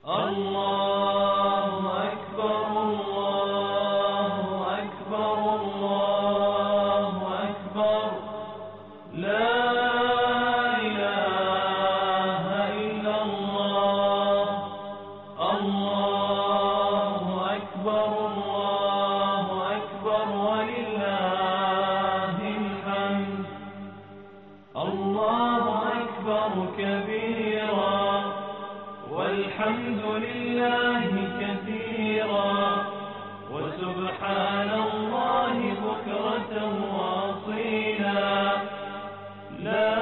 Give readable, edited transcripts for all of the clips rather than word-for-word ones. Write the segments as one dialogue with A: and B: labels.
A: الله أكبر الله أكبر الله أكبر لا إله إلا الله الله أكبر ولله الحمد الله أكبر كبيرا والحمد لله كثيرا وسبحان الله بكرة وأصيلا لا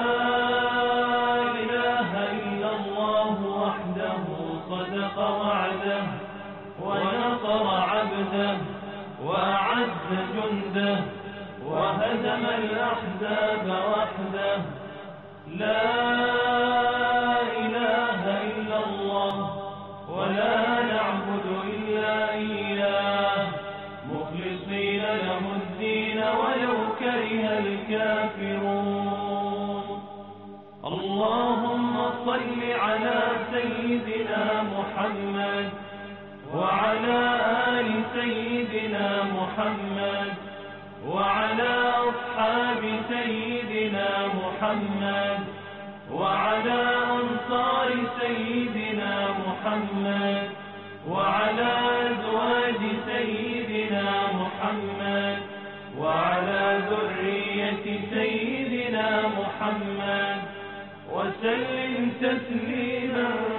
A: إله إلا الله وحده صدق وعده ونصر عبده وأعز جنده وهزم الأحزاب وحده لا إله إلا الله ولا نعبد إلا إياه مخلصين له الدين ولو كره الكافرون اللهم صل على سيدنا محمد وعلى آل سيدنا محمد وعلى أصحاب سيدنا محمد وعلى أنصار سيدنا محمد وعلى أزواج سيدنا محمد وعلى ذرية سيدنا محمد وسلم تسليما